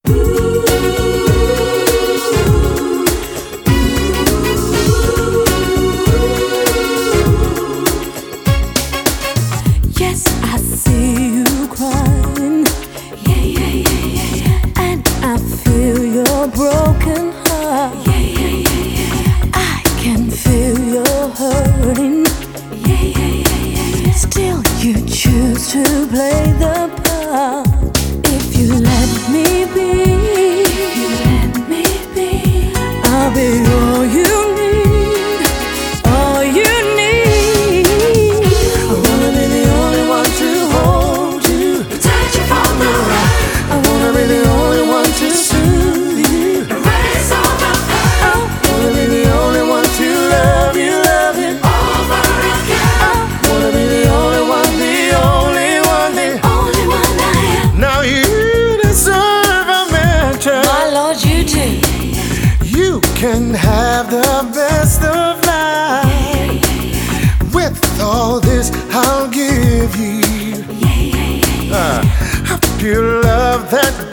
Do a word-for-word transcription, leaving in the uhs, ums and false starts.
Yes, I see you crying. Yeah, yeah, yeah, yeah, yeah. And I feel your broken heart. Yeah, yeah, yeah, yeah, yeah. I can feel your hurting. Yeah, yeah, yeah, yeah, yeah. Still, you choose to play the part. If you let me be, if you let me be, I'll be all you need, all you need. I wanna be the only one to hold you, protect you from the rain. I wanna be the only one to soothe you, erase all the pain. I wanna be the only one to love you, love you over again. I wanna be the only one, the only one, the only one I am. Now you deserve a mention. My Lord, you do. You can have the best of life. With all this, I'll give you uh, a pure love that